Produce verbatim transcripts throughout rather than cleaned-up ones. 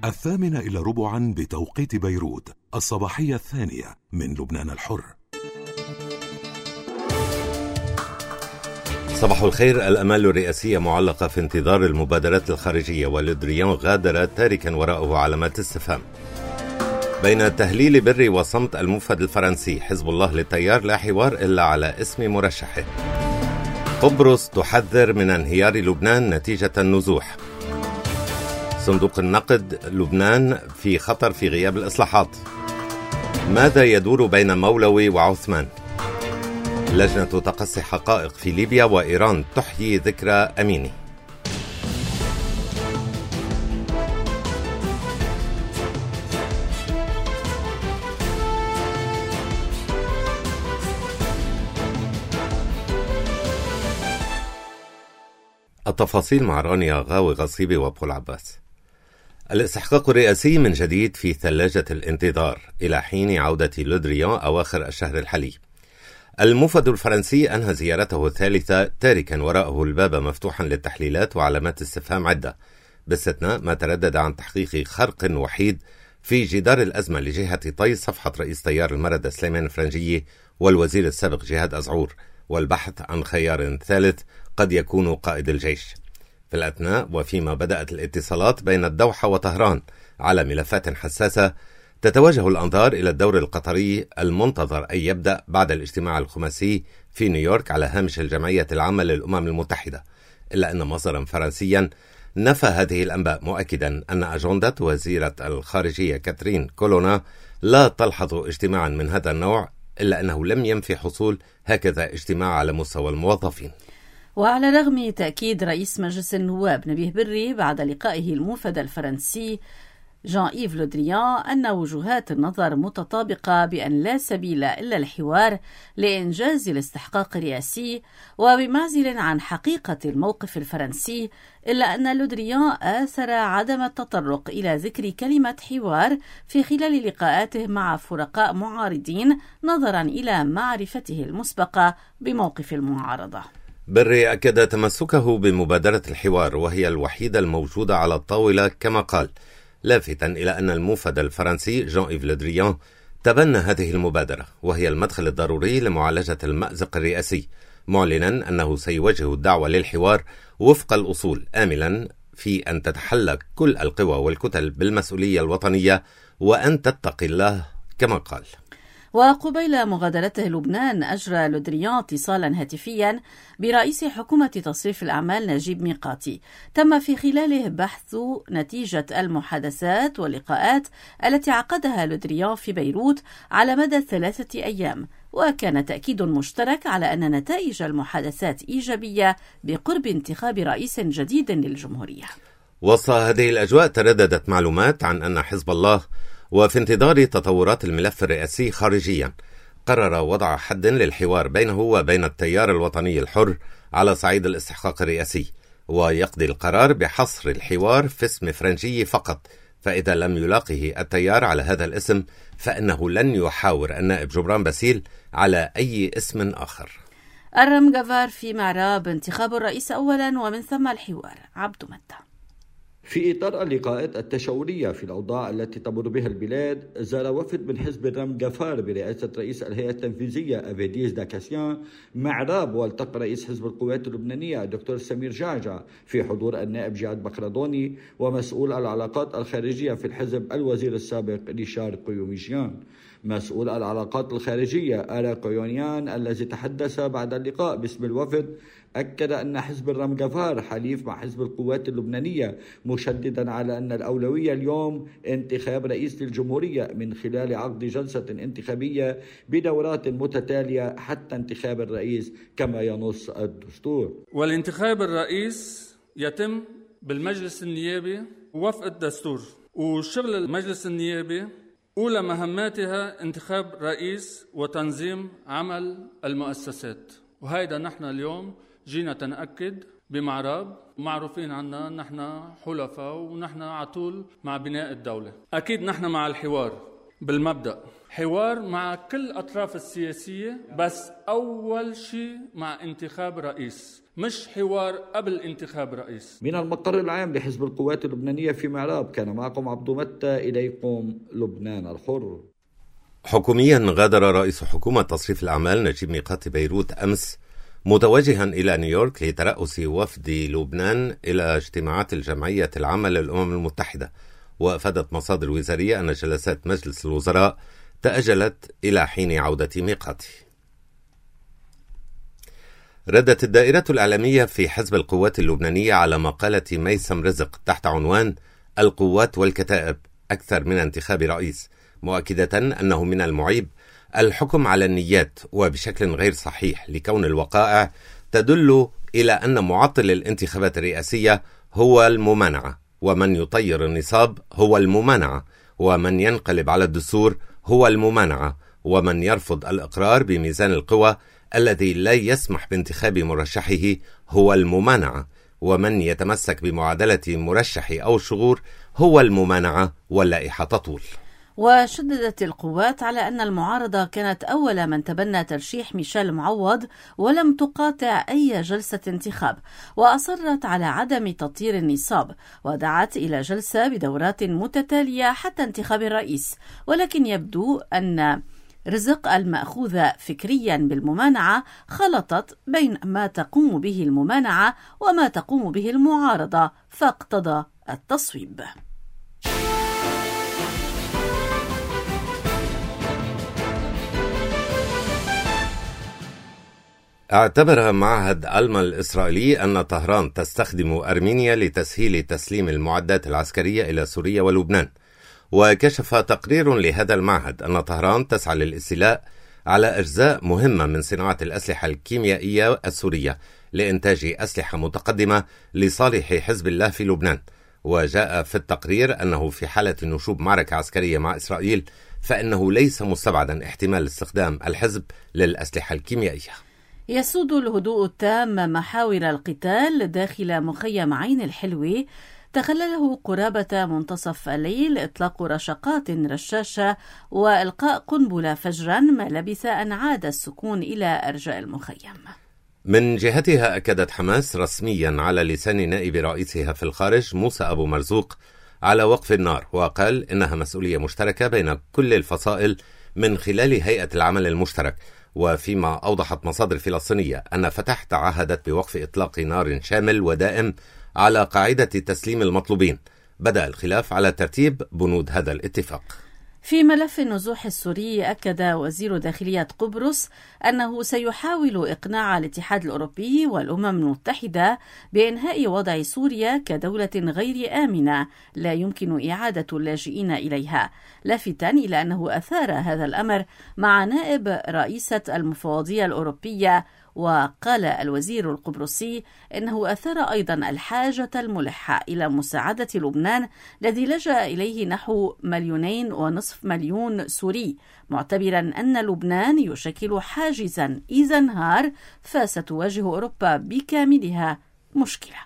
الثامنة إلى ربعا بتوقيت بيروت، الصباحية الثانية من لبنان الحر. صباح الخير. الأمال الرئاسية معلقة في انتظار المبادرات الخارجية، ولودريان غادر تاركا وراءه علامات استفهام. بين تهليل بري وصمت الموفد الفرنسي، حزب الله للتيار لا حوار إلا على اسم مرشحه. قبرص تحذر من انهيار لبنان نتيجة النزوح. صندوق النقد، لبنان في خطر في غياب الإصلاحات. ماذا يدور بين مولوي وعثمان؟ لجنة تقصي حقائق في ليبيا، وإيران تحيي ذكرى أميني. التفاصيل مع رانيا غاوي غصيبي وابو العباس. الاستحقاق الرئاسي من جديد في ثلاجة الانتظار إلى حين عودة لودريان أواخر الشهر الحالي. الموفد الفرنسي أنهى زيارته الثالثة تاركا وراءه الباب مفتوحا للتحليلات وعلامات استفهام عدة، باستثناء ما تردد عن تحقيق خرق وحيد في جدار الأزمة لجهة طي صفحة رئيس تيار المردة سليمان الفرنجي والوزير السابق جهاد أزعور، والبحث عن خيار ثالث قد يكون قائد الجيش. في الأثناء وفيما بدأت الاتصالات بين الدوحة وطهران على ملفات حساسة، تتوجه الأنظار إلى الدور القطري المنتظر أن يبدأ بعد الاجتماع الخماسي في نيويورك على هامش الجمعية العامة للأمم المتحدة، إلا أن مصدرا فرنسيا نفى هذه الأنباء، مؤكدا أن أجندة وزيرة الخارجية كاترين كولونا لا تلحظ اجتماعا من هذا النوع، إلا أنه لم ينفي حصول هكذا اجتماع على مستوى الموظفين. وعلى رغم تأكيد رئيس مجلس النواب نبيه بري بعد لقائه الموفد الفرنسي جان إيف لودريان أن وجهات النظر متطابقة بأن لا سبيل إلا الحوار لإنجاز الاستحقاق الرئاسي، وبمعزل عن حقيقة الموقف الفرنسي، إلا أن لودريان آثر عدم التطرق إلى ذكر كلمة حوار في خلال لقاءاته مع فرقاء معارضين، نظرا إلى معرفته المسبقة بموقف المعارضة. بري أكد تمسكه بمبادرة الحوار، وهي الوحيدة الموجودة على الطاولة كما قال، لافتا إلى أن الموفد الفرنسي جان إيف لودريان تبنى هذه المبادرة، وهي المدخل الضروري لمعالجة المأزق الرئاسي، معلنا أنه سيوجه الدعوة للحوار وفق الأصول، آملا في أن تتحلى كل القوى والكتل بالمسؤولية الوطنية وأن تتقي الله كما قال. وقبيل مغادرته لبنان، أجرى لودريان اتصالا هاتفيا برئيس حكومة تصريف الأعمال نجيب ميقاتي، تم في خلاله بحث نتيجة المحادثات واللقاءات التي عقدها لودريان في بيروت على مدى ثلاثة أيام، وكان تأكيد مشترك على أن نتائج المحادثات إيجابية بقرب انتخاب رئيس جديد للجمهورية. وسط هذه الأجواء ترددت معلومات عن أن حزب الله، وفي انتظار تطورات الملف الرئاسي خارجيا، قرر وضع حد للحوار بينه وبين التيار الوطني الحر على صعيد الاستحقاق الرئاسي، ويقضي القرار بحصر الحوار في اسم فرنجي فقط، فإذا لم يلاقه التيار على هذا الاسم فإنه لن يحاور النائب جبران باسيل على أي اسم آخر. الرمغافار في معراب انتخاب الرئيس أولا ومن ثم الحوار. عبد متى. في إطار اللقاءات التشاورية في الأوضاع التي تمر بها البلاد، زار وفد من حزب الرمغافار برئاسة رئيس الهيئة التنفيذية أفيديز داكاسيان معراب، والتقى رئيس حزب القوات اللبنانية الدكتور سمير جعجع في حضور النائب جهاد بكردوني ومسؤول العلاقات الخارجية في الحزب الوزير السابق ريشار قيوميجيان. مسؤول العلاقات الخارجية آرا قيونيان الذي تحدث بعد اللقاء باسم الوفد أكد أن حزب الرمغافار حليف مع حزب القوات اللبنانية، مشددا على أن الأولوية اليوم انتخاب رئيس للجمهورية من خلال عقد جلسة انتخابية بدورات متتالية حتى انتخاب الرئيس كما ينص الدستور. والانتخاب الرئيس يتم بالمجلس النيابي ووفق الدستور، وشغل المجلس النيابي أولى مهماتها انتخاب رئيس وتنظيم عمل المؤسسات، وهيدا نحن اليوم جينا تنأكد بمعراب، معروفين عنا نحن حلفاء ونحن عطول مع بناء الدولة. أكيد نحن مع الحوار بالمبدأ، حوار مع كل الأطراف السياسية، بس أول شيء مع انتخاب رئيس، مش حوار قبل انتخاب رئيس. من المقر العام لحزب القوات اللبنانية في معراب، كان معكم عبدو متى، إليكم لبنان الحر. حكوميا غادر رئيس حكومة تصريف الأعمال نجيب ميقاتي بيروت أمس متوجها إلى نيويورك لترأس وفد لبنان إلى اجتماعات الجمعية العامة للأمم المتحدة. وأفادت مصادر وزارية أن جلسات مجلس الوزراء تأجلت إلى حين عودة ميقاتي. ردت الدائرة الإعلامية في حزب القوات اللبنانية على مقالة ميسم رزق تحت عنوان القوات والكتائب أكثر من انتخاب رئيس، مؤكدة أنه من المعيب الحكم على النيات وبشكل غير صحيح، لكون الوقائع تدل إلى أن معطل الانتخابات الرئاسية هو الممانعة، ومن يطير النصاب هو الممانعة، ومن ينقلب على الدستور هو الممانعة، ومن يرفض الإقرار بميزان القوى الذي لا يسمح بانتخاب مرشحه هو الممانعة، ومن يتمسك بمعادلة مرشح أو شغور هو الممانعة، واللائحة تطول. وشددت القوات على أن المعارضة كانت أول من تبنى ترشيح ميشيل معوض ولم تقاطع أي جلسة انتخاب، وأصرت على عدم تطيير النصاب، ودعت إلى جلسة بدورات متتالية حتى انتخاب الرئيس. ولكن يبدو أن رزق المأخوذة فكريا بالممانعة خلطت بين ما تقوم به الممانعة وما تقوم به المعارضة، فاقتضى التصويب. اعتبر معهد ألما الإسرائيلي أن طهران تستخدم أرمينيا لتسهيل تسليم المعدات العسكرية إلى سوريا ولبنان. وكشف تقرير لهذا المعهد أن طهران تسعى للاستيلاء على أجزاء مهمة من صناعة الأسلحة الكيميائية السورية لإنتاج أسلحة متقدمة لصالح حزب الله في لبنان. وجاء في التقرير أنه في حالة نشوب معركة عسكرية مع إسرائيل فإنه ليس مستبعدا احتمال استخدام الحزب للأسلحة الكيميائية. يسود الهدوء التام محاور القتال داخل مخيم عين الحلوة، تخلله قرابة منتصف الليل إطلاق رشقات رشاشة وإلقاء قنبلة فجرا، ما لبث أن عاد السكون إلى أرجاء المخيم. من جهتها أكدت حماس رسميا على لسان نائب رئيسها في الخارج موسى أبو مرزوق على وقف النار، وقال إنها مسؤولية مشتركة بين كل الفصائل من خلال هيئة العمل المشترك. وفيما أوضحت مصادر فلسطينية أن فتح تعهدت بوقف إطلاق نار شامل ودائم على قاعدة تسليم المطلوبين. بدأ الخلاف على ترتيب بنود هذا الاتفاق. في ملف النزوح السوري، أكد وزير داخلية قبرص أنه سيحاول إقناع الاتحاد الأوروبي والأمم المتحدة بإنهاء وضع سوريا كدولة غير آمنة لا يمكن إعادة اللاجئين إليها، لافتاً إلى أنه أثار هذا الأمر مع نائب رئيسة المفوضية الأوروبية. وقال الوزير القبرصي إنه أثار أيضا الحاجة الملحة إلى مساعدة لبنان الذي لجأ إليه نحو مليونين ونصف مليون سوري، معتبرا أن لبنان يشكل حاجزا إذا انهار فستواجه أوروبا بكاملها مشكلة.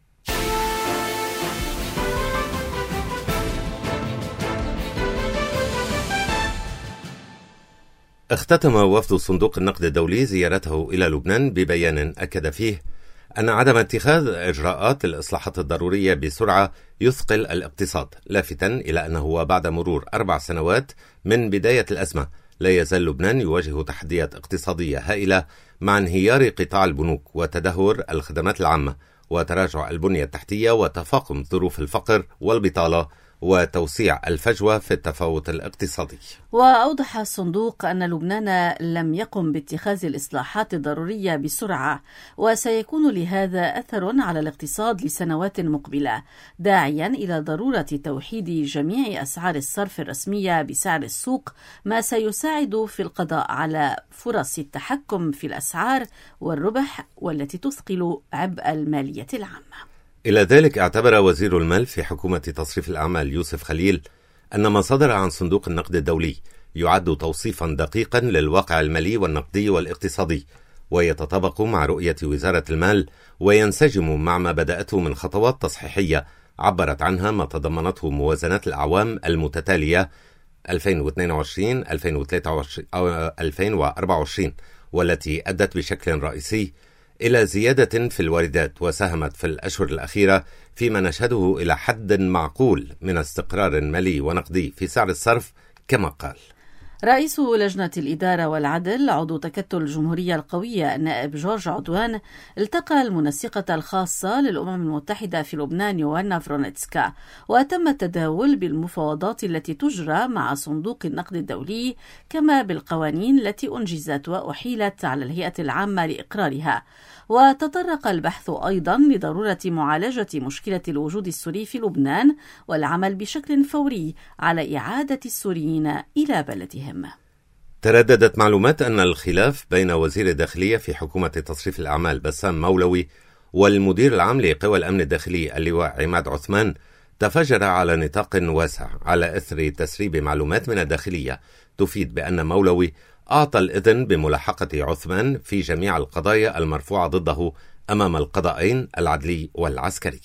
اختتم وفد صندوق النقد الدولي زيارته إلى لبنان ببيان أكد فيه أن عدم اتخاذ إجراءات الإصلاحات الضرورية بسرعة يثقل الاقتصاد، لافتا إلى أنه وبعد مرور أربع سنوات من بداية الأزمة لا يزال لبنان يواجه تحديات اقتصادية هائلة مع انهيار قطاع البنوك وتدهور الخدمات العامة وتراجع البنية التحتية وتفاقم ظروف الفقر والبطالة وتوسيع الفجوة في التفاوت الاقتصادي. وأوضح الصندوق أن لبنان لم يقم باتخاذ الإصلاحات الضرورية بسرعة، وسيكون لهذا أثر على الاقتصاد لسنوات مقبلة، داعيا إلى ضرورة توحيد جميع أسعار الصرف الرسمية بسعر السوق، ما سيساعد في القضاء على فرص التحكم في الأسعار والربح والتي تثقل عبء المالية العامة. إلى ذلك اعتبر وزير المال في حكومة تصريف الأعمال يوسف خليل أن ما صدر عن صندوق النقد الدولي يعد توصيفا دقيقا للواقع المالي والنقدي والاقتصادي، ويتطابق مع رؤية وزارة المال وينسجم مع ما بدأته من خطوات تصحيحية عبرت عنها ما تضمنته موازنات الأعوام المتتالية ألفين واثنين وعشرين ألفين وثلاثة وعشرين أو ألفين وأربعة وعشرين، والتي أدت بشكل رئيسي إلى زيادة في الواردات، وساهمت في الأشهر الأخيرة فيما نشهده إلى حد معقول من استقرار مالي ونقدي في سعر الصرف كما قال. رئيس لجنة الإدارة والعدل عضو تكتل الجمهورية القوية النائب جورج عدوان التقى المنسقة الخاصة للأمم المتحدة في لبنان يوانا فرونتسكا، وتم التداول بالمفاوضات التي تجرى مع صندوق النقد الدولي، كما بالقوانين التي أنجزت وأحيلت على الهيئة العامة لإقرارها. وتطرق البحث أيضا لضرورة معالجة مشكلة الوجود السوري في لبنان والعمل بشكل فوري على إعادة السوريين إلى بلدهم. ترددت معلومات أن الخلاف بين وزير الداخلية في حكومة تصريف الأعمال بسام مولوي والمدير العام لقوى الأمن الداخلي اللواء عماد عثمان تفجر على نطاق واسع على إثر تسريب معلومات من الداخلية تفيد بأن مولوي أعطى الإذن بملاحقة عثمان في جميع القضايا المرفوعة ضده أمام القضاءين العدلي والعسكري.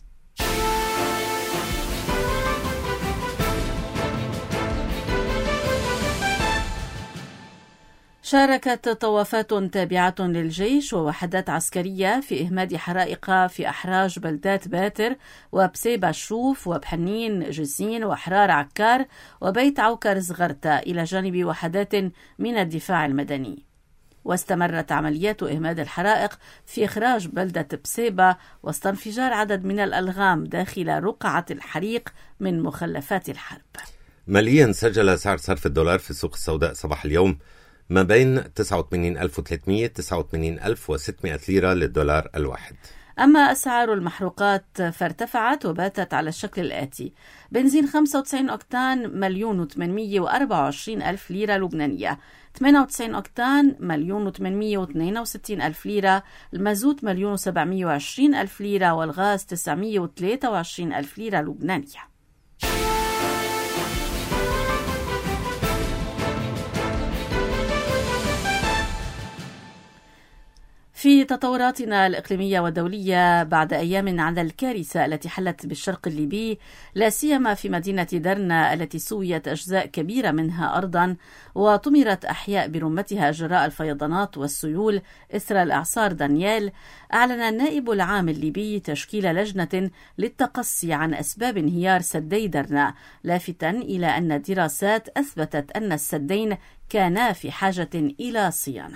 شاركت طوافات تابعة للجيش ووحدات عسكرية في إهماد حرائق في أحراج بلدات باتر وبسيبة الشوف وبحنين جسين وحرار عكار وبيت عوكر زغرتا إلى جانب وحدات من الدفاع المدني. واستمرت عمليات إهماد الحرائق في إخراج بلدة بسيبة وسط انفجار عدد من الألغام داخل رقعة الحريق من مخلفات الحرب. ماليا سجل سعر صرف الدولار في السوق السوداء صباح اليوم ما بين تسعة وثمانين ألف وثلاثمئة تسعة وثمانين ألف وستمئة ليرة للدولار الواحد. أما أسعار المحروقات فارتفعت وباتت على الشكل الآتي: بنزين خمسة وتسعين أوكتان مليون وثمانمئة وأربعة وعشرين ألف ليرة لبنانية، ثمانية وتسعين أوكتان مليون وثمانمئة واثنين وستين ألف ليرة، المازوت مليون وسبعمئة وعشرين ألف ليرة، والغاز تسعمئة وثلاثة وعشرين ألف ليرة لبنانية. في تطوراتنا الإقليمية والدولية، بعد أيام على الكارثة التي حلت بالشرق الليبي لا سيما في مدينة درنا التي سويت أجزاء كبيرة منها أرضا وطمرت أحياء برمتها جراء الفيضانات والسيول إثر الإعصار دانيال، أعلن النائب العام الليبي تشكيل لجنة للتقصي عن أسباب انهيار سدي درنا، لافتا إلى أن الدراسات أثبتت أن السدين كانا في حاجة إلى صيانة.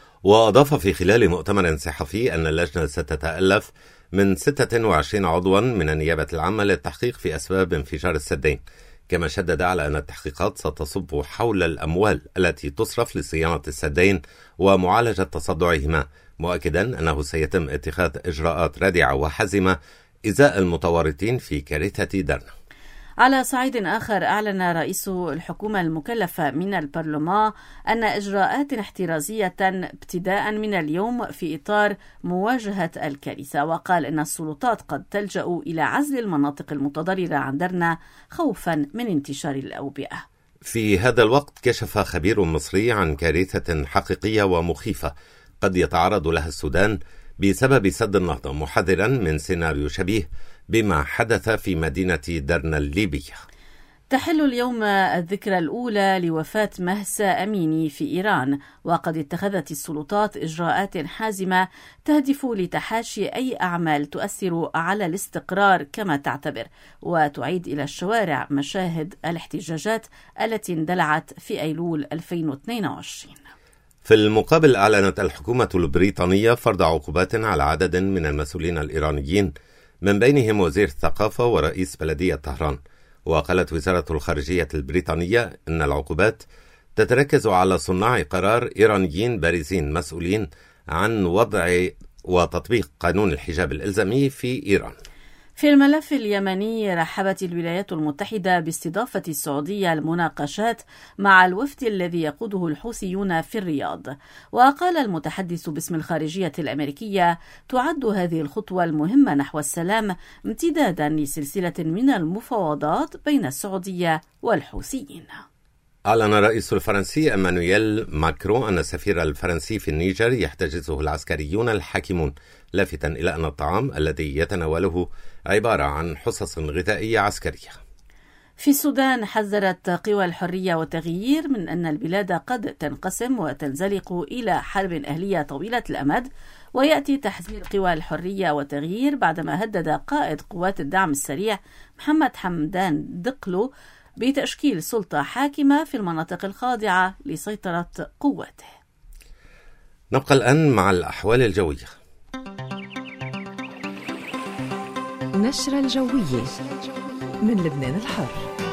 وأضاف في خلال مؤتمر صحفي أن اللجنة ستتألف من ستة وعشرين عضوا من النيابة العامة للتحقيق في أسباب انفجار السدين، كما شدد على أن التحقيقات ستصب حول الأموال التي تصرف لصيانة السدين ومعالجة تصدعهما، مؤكدا أنه سيتم اتخاذ إجراءات رادعة وحازمة إزاء المتورطين في كارثة درنا. على صعيد آخر، أعلن رئيس الحكومة المكلفة من البرلمان أن إجراءات احترازية ابتداء من اليوم في إطار مواجهة الكارثة، وقال أن السلطات قد تلجأ إلى عزل المناطق المتضررة عن درنا خوفا من انتشار الأوبئة. في هذا الوقت كشف خبير مصري عن كارثة حقيقية ومخيفة قد يتعرض لها السودان بسبب سد النهضة، محذرا من سيناريو شبيه بما حدث في مدينة درنا الليبية. تحل اليوم الذكرى الأولى لوفاة مهسا أميني في إيران، وقد اتخذت السلطات إجراءات حازمة تهدف لتحاشي أي أعمال تؤثر على الاستقرار كما تعتبر، وتعيد إلى الشوارع مشاهد الاحتجاجات التي اندلعت في أيلول ألفين واثنين وعشرين. في المقابل، أعلنت الحكومة البريطانية فرض عقوبات على عدد من المسؤولين الإيرانيين، من بينهم وزير الثقافة ورئيس بلدية طهران. وقالت وزارة الخارجية البريطانية أن العقوبات تتركز على صناع قرار إيرانيين بارزين مسؤولين عن وضع وتطبيق قانون الحجاب الإلزامي في إيران. في الملف اليمني، رحبت الولايات المتحدة باستضافة السعودية المناقشات مع الوفد الذي يقوده الحوثيون في الرياض. وقال المتحدث باسم الخارجية الأمريكية: تعد هذه الخطوة المهمة نحو السلام امتدادا لسلسلة من المفاوضات بين السعودية والحوثيين. أعلن الرئيس الفرنسي إمانويل ماكرون أن السفير الفرنسي في النيجر يحتجزه العسكريون الحاكمون، لافتاً إلى أن الطعام الذي يتناوله عبارة عن حصص غذائية عسكرية. في السودان حذرت قوى الحرية والتغيير من أن البلاد قد تنقسم وتنزلق إلى حرب أهلية طويلة الأمد، ويأتي تحذير قوى الحرية والتغيير بعدما هدد قائد قوات الدعم السريع محمد حمدان دقلو بتشكيل سلطة حاكمة في المناطق الخاضعة لسيطرة قواته. نبقى الآن مع الأحوال الجوية. نشرة الجوية من لبنان الحر.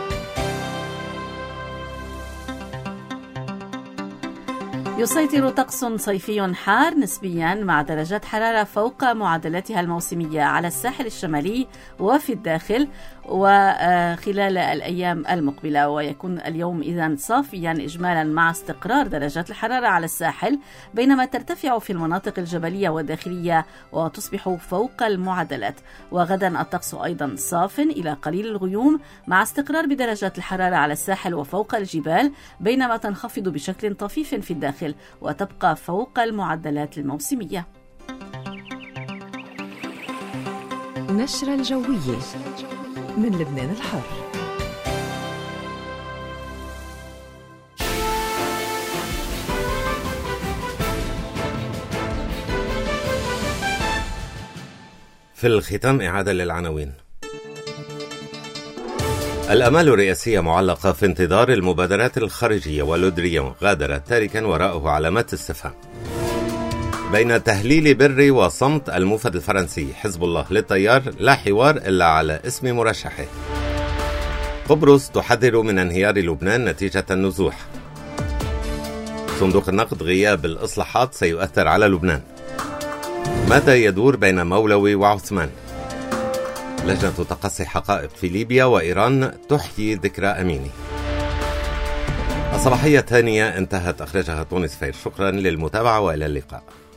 يسيطر طقس صيفي حار نسبيا مع درجات حرارة فوق معدلاتها الموسمية على الساحل الشمالي وفي الداخل وخلال الأيام المقبلة، ويكون اليوم إذن صافيا إجمالا مع استقرار درجات الحرارة على الساحل، بينما ترتفع في المناطق الجبلية والداخلية وتصبح فوق المعدلات. وغدا الطقس أيضا صاف إلى قليل الغيوم مع استقرار بدرجات الحرارة على الساحل وفوق الجبال، بينما تنخفض بشكل طفيف في الداخل وتبقى فوق المعدلات الموسمية. نشرة الجوية من لبنان الحر. في الختام إعادة للعناوين. الآمال الرئاسية معلقة في انتظار المبادرات الخارجية، ولودريان غادر تاركا وراءه علامات استفهام. بين تهليل بري وصمت الموفد الفرنسي، حزب الله للتيار لا حوار إلا على اسم مرشحه. قبرص تحذر من انهيار لبنان نتيجة النزوح. صندوق النقد غياب الإصلاحات سيؤثر على لبنان. ماذا يدور بين مولوي وعثمان؟ لجنة تقصي حقائق في ليبيا، وإيران تحيي ذكرى أميني. الصباحية الثانية انتهت، أخرجها تونس فير. شكرا للمتابعة وإلى اللقاء.